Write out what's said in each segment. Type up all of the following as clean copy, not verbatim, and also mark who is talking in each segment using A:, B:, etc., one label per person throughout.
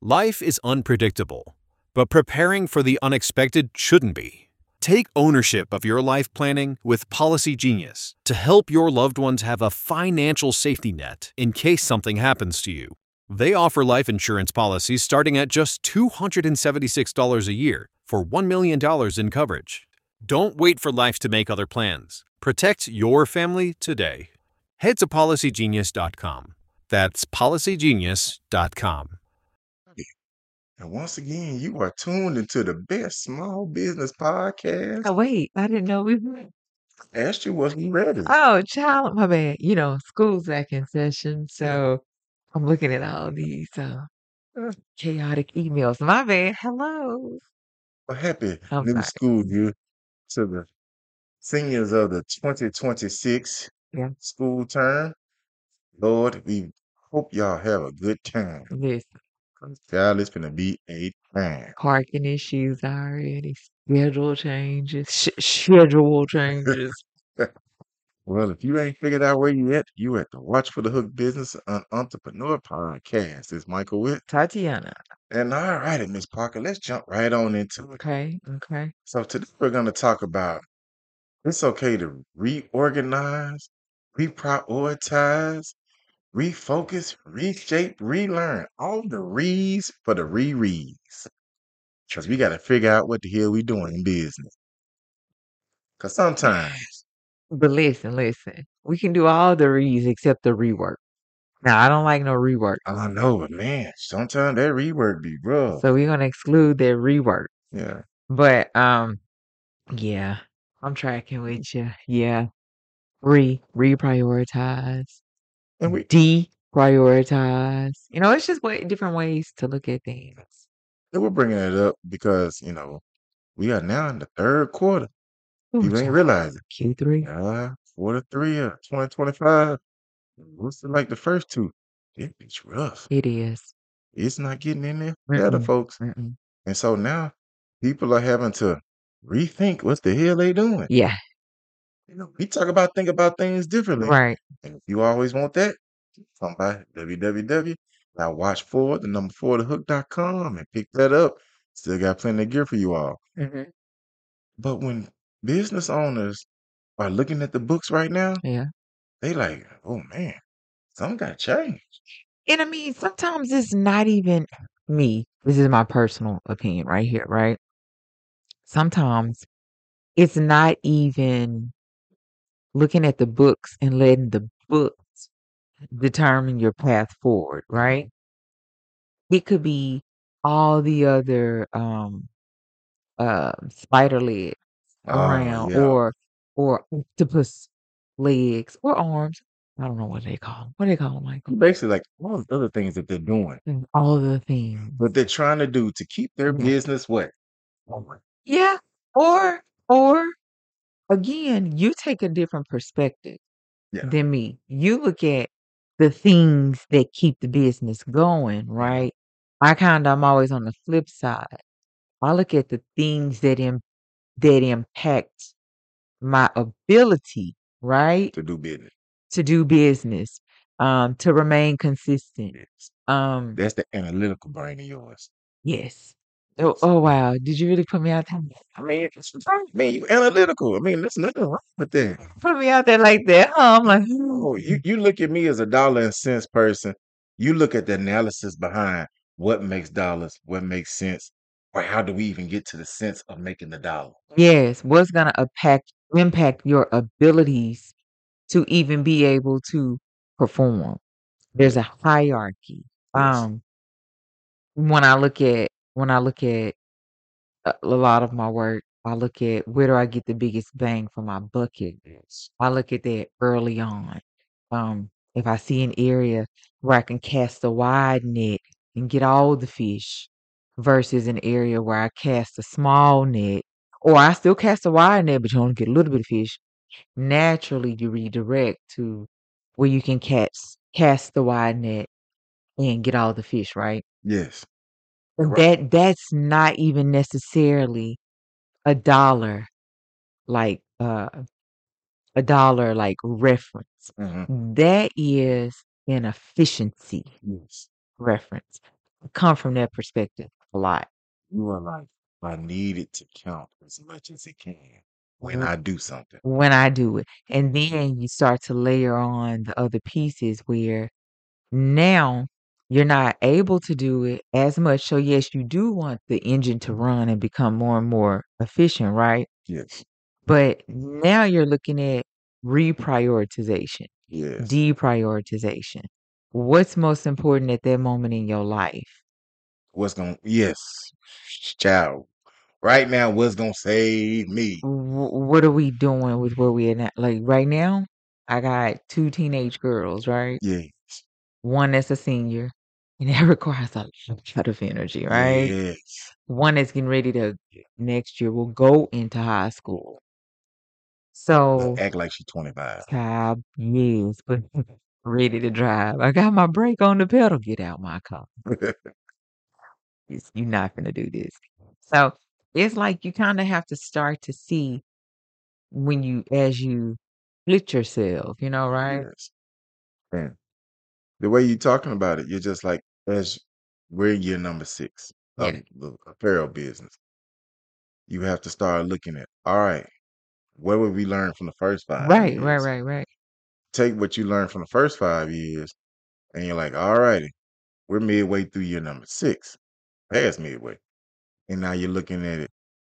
A: Life is unpredictable, but preparing for the unexpected shouldn't be. Take ownership of your life planning with Policy Genius to help your loved ones have a financial safety net in case something happens to you. They offer life insurance policies starting at just $276 a year for $1 million in coverage. Don't wait for life to make other plans. Protect your family today. Head to PolicyGenius.com. That's PolicyGenius.com.
B: And once again, you are tuned into the best small business podcast.
C: Oh, wait, I didn't know we were.
B: Asked you, was he ready?
C: Oh, child, my bad. School's back in session, so I'm looking at all these chaotic emails. My bad. Hello.
B: A happy
C: I'm
B: new
C: sorry.
B: school year to the seniors of the 2026
C: Yeah.
B: school term. Lord, we hope y'all have a good time.
C: Listen,
B: Child, it's gonna be a time.
C: parking issues already. Schedule changes. Schedule changes.
B: Well, if you ain't figured out where you at the Watch for the Hook Business and Entrepreneur podcast. It's Michael Witt.
C: Tatiana.
B: And all righty, Miss Parker, let's jump right on into it.
C: Okay.
B: So today we're going to talk about it's okay to reorganize, reprioritize, refocus, reshape, relearn. All the reads for the rereads. Because we got to figure out what the hell we doing in business. Because sometimes,
C: But listen. We can do all the reads except the rework. Now, I don't like no rework.
B: I know, but man, sometimes that rework be rough.
C: So we're gonna exclude that rework.
B: Yeah.
C: But yeah, I'm tracking with you. Yeah. Reprioritize.
B: And we
C: Deprioritize. It's just different ways to look at things.
B: and we're bringing it up because, we are now in the third quarter.
C: Ooh,
B: You ain't
C: child.
B: realizing.
C: Q3.
B: Quarter 3 of 2025. What's it like the first two? It's rough.
C: It is.
B: It's not getting in there better,
C: Mm-mm,
B: folks.
C: mm-mm.
B: And so now people are having to rethink what the hell they doing.
C: Yeah.
B: We think about things differently.
C: Right.
B: And if you always want that, come by www.watch4thehook.com and pick that up. Still got plenty of gear for you all.
C: Mm-hmm.
B: But when business owners are looking at the books right now,
C: Yeah.
B: they like, oh man, something got to change.
C: And I mean, sometimes it's not even me. This is my personal opinion right here, right? Sometimes it's not even looking at the books and letting the books determine your path forward, right? It could be all the other spider legs around
B: Yeah.
C: or octopus legs or arms. I don't know what they call them. What do they call them, Michael?
B: Basically, like all the other things that they're doing,
C: All the things.
B: what they're trying to do to keep their
C: Yeah.
B: business what?
C: Yeah. Or again, you take a different perspective
B: Yeah.
C: than me. You look at the things that keep the business going, right? I'm always on the flip side. I look at the things that impact my ability, right,
B: To do business.
C: to do business, to remain consistent.
B: Yes.
C: Um,
B: That's the analytical brain of yours.
C: yes. Oh wow, did you really put me out there?
B: I mean, you analytical. I mean, there's nothing wrong with that.
C: Put me out there like that, huh? I'm like,
B: Oh, you look at me as a dollar and cents person. You look at the analysis behind what makes dollars, what makes sense, or how do we even get to the sense of making the dollar?
C: yes, what's gonna impact your abilities to even be able to perform? There's a hierarchy.
B: Yes.
C: When I look at a lot of my work, I look at where do I get the biggest bang for my bucket.
B: Yes.
C: I look at that early on. If I see an area where I can cast a wide net and get all the fish versus an area where I cast a small net, or I still cast a wide net, but you only get a little bit of fish, naturally you redirect to where you can cast the wide net and get all the fish, right?
B: Yes.
C: And
B: Right.
C: that's not even necessarily a dollar like reference.
B: Mm-hmm.
C: That is an efficiency
B: Yes.
C: reference. come from that perspective a lot.
B: You are like, I need it to count as much as it can when
C: w-
B: I do something.
C: when I do it. And then you start to layer on the other pieces where now you're not able to do it as much. So, yes, you do want the engine to run and become more and more efficient, right?
B: Yes.
C: But now you're looking at reprioritization,
B: Yes.
C: deprioritization. What's most important at that moment in your life?
B: Yes, child. Right now, what's gonna save me?
C: What are we doing with where we at now? Like right now, I got two teenage girls, right?
B: Yes.
C: One that's a senior, and that requires a lot of energy, right?
B: Yes.
C: One that's getting ready to next year will go into high school.
B: But
C: So,
B: act like she's 25.
C: child, yes, but ready to drive. I got my brake on the pedal. Get out my car. You're not gonna do this. So it's like you kind of have to start to see when as you split yourself, right?
B: Yes. And the way you're talking about it, you're just like, as we're year number 6
C: Yeah.
B: of the apparel business. You have to start looking at, all right, what would we learn from the first 5
C: Right, right,
B: years?
C: right, right.
B: Take what you learned from the first 5 years, and you're like, all righty, we're midway through year number 6, past midway. And now you're looking at it.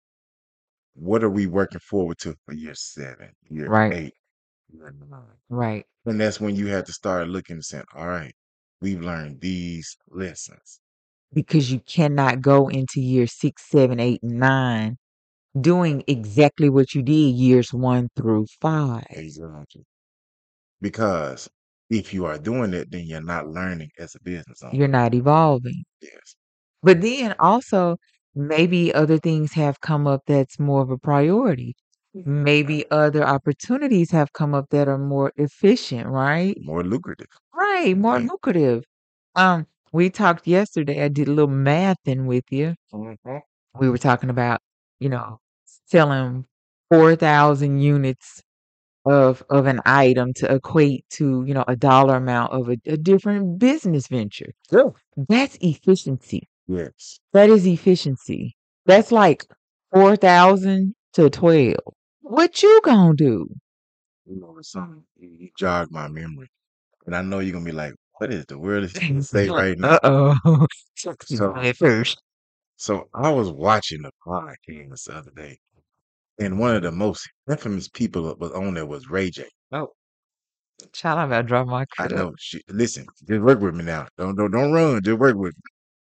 B: What are we working forward to for year 7, year
C: Right,
B: 8, year 9?
C: right.
B: And that's when you have to start looking and saying, all right, we've learned these lessons.
C: Because you cannot go into year 6, 7, 8, and 9 doing exactly what you did years 1 through 5.
B: Exactly. Because if you are doing it, then you're not learning as a business owner.
C: You're not evolving.
B: Yes.
C: But then also, maybe other things have come up that's more of a priority. Maybe other opportunities have come up that are more efficient, right?
B: More lucrative.
C: Right, more
B: Yeah.
C: lucrative. We talked yesterday. I did a little mathing with you.
B: Mhm.
C: We were talking about, you know, selling 4,000 units of an item to equate to, a dollar amount of a different business venture.
B: Yeah.
C: That's efficiency.
B: Yes.
C: That is efficiency. That's like 4,000 to 12. What you gonna do?
B: You know, it's something you jogged my memory. And I know you're gonna be like, what is the world is he gonna say right now?
C: Uh-oh.
B: So
C: At first.
B: so I was watching a podcast the other day, and one of the most infamous people that was on there was Ray J.
C: Oh, child, I'm about to drop my
B: I
C: cup.
B: know. Listen, just work with me now. Don't run. Just work with me.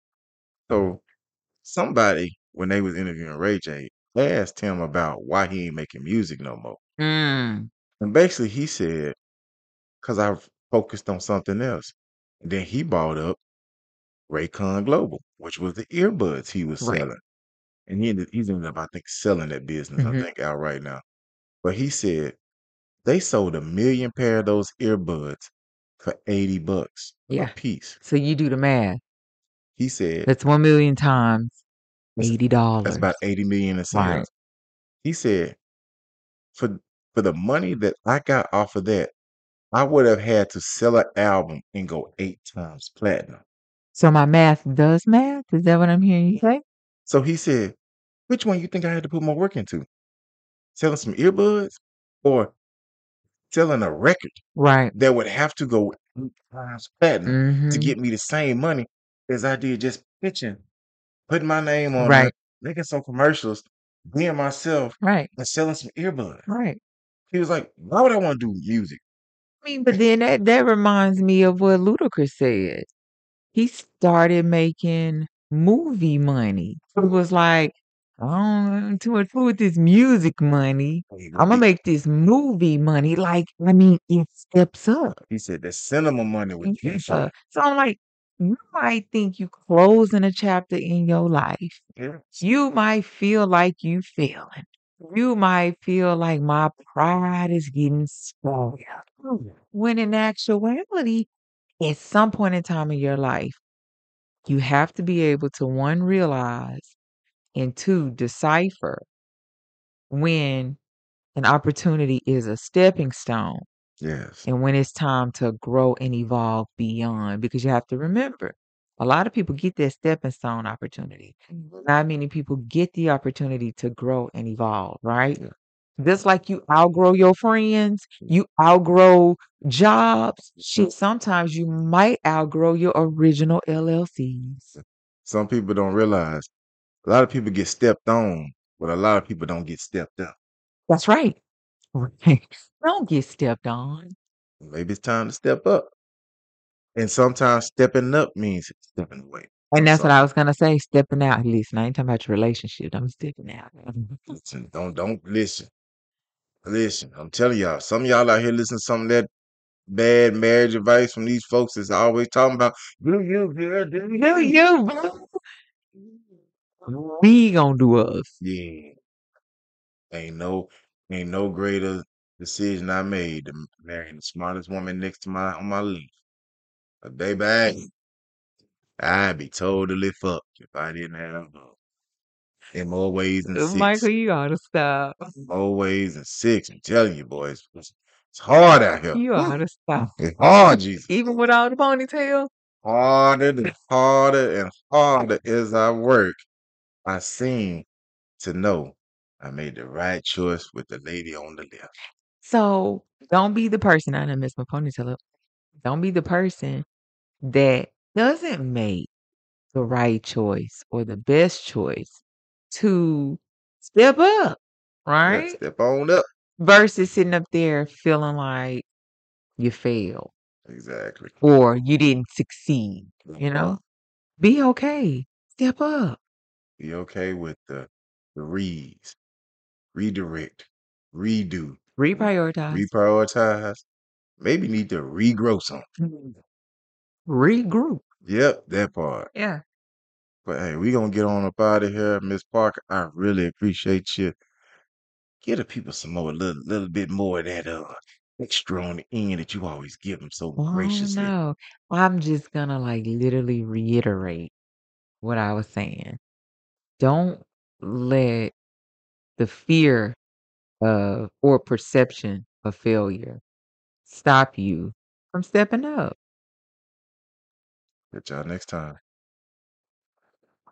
B: So somebody, when they was interviewing Ray J, asked him about why he ain't making music no more.
C: Mm,
B: And basically he said, because I've focused on something else. And then he brought up Raycon Global, which was the earbuds he was
C: right.
B: selling. And he's ended up, I think, selling that business, I
C: Hmm.
B: think, outright now. But he said they sold 1 million pair of those earbuds for $80 a
C: Yeah.
B: piece.
C: So you do the math.
B: He said
C: That's 1 million times
B: that's, that's
C: $80.
B: about 80 million in
C: Right.
B: sales. He said for for the money that I got off of that, I would have had to sell an album and go 8 times platinum.
C: So my math does math? Is that what I'm hearing you say?
B: So he said, which one you think I had to put more work into? Selling some earbuds or selling a record
C: Right.
B: that would have to go 8 times platinum to
C: Mm-hmm.
B: get me the same money as I did just pitching, putting my name on there,
C: Right.
B: making some commercials, being myself,
C: Right.
B: and selling some earbuds.
C: Right.
B: He was like, why would I want to do music?
C: I mean, but then that reminds me of what Ludacris said. He started making movie money. It was like, I don't want too much fool with this music money. I'm gonna make this movie money. Like, I mean, it steps up.
B: He said the cinema money was different.
C: So I'm like, you might think you closing a chapter in your life.
B: Yes.
C: You might feel like you failing. You might feel like my pride is getting spoiled. When in actuality, at some point in time in your life, you have to be able to, one, realize, and two, decipher when an opportunity is a stepping stone
B: Yes.
C: and when it's time to grow and evolve beyond. Because you have to remember, A lot of people get that stepping stone opportunity. Not many people get the opportunity to grow and evolve, right?
B: Yeah.
C: Just like you outgrow your friends, you outgrow jobs. Shit, sometimes you might outgrow your original LLCs.
B: Some people don't realize a lot of people get stepped on, but a lot of people don't get stepped up.
C: That's right. Right. Don't get stepped on.
B: Maybe it's time to step up. And sometimes stepping up means stepping away.
C: And that's what I
B: Something.
C: was gonna say, stepping out. Listen, I ain't talking about your relationship. I'm stepping out.
B: Listen, don't listen. Listen, I'm telling y'all, some of y'all out here listening to some of that bad marriage advice from these folks that's always talking about do you, girl, do you?
C: Do you, boo? We gonna do us.
B: Yeah. Ain't no greater decision I made than marrying the smartest woman next to on my list. But baby, I'd be totally fucked if I didn't have her. In more ways than
C: Michael,
B: six.
C: you ought to stop.
B: More ways than six. I'm telling you, boys. It's hard out here.
C: You ought to stop.
B: It's hard, Jesus.
C: Even with all the ponytail.
B: Harder and harder and harder as I work, I seem to know I made the right choice with the lady on the left.
C: So don't be the person. I done missed my ponytail up. Don't be the person that doesn't make the right choice or the best choice to step up,
B: Yeah,
C: right?
B: step on up.
C: Versus sitting up there feeling like you failed
B: Exactly.
C: or you didn't succeed. You
B: Uh-huh.
C: know, be okay. Step up.
B: Be okay with the reads, redirect, redo,
C: Reprioritize.
B: reprioritize. Maybe need to regrow something.
C: Regroup.
B: Yep, that part.
C: Yeah.
B: But hey, we gonna get on up out of here, Miss Parker. I really appreciate you. Give the people some more, little bit more of that extra on the end that you always give them so
C: Oh
B: graciously.
C: no. I'm just gonna like literally reiterate what I was saying. Don't let the fear of or perception of failure stop you from stepping up.
B: Catch y'all next time.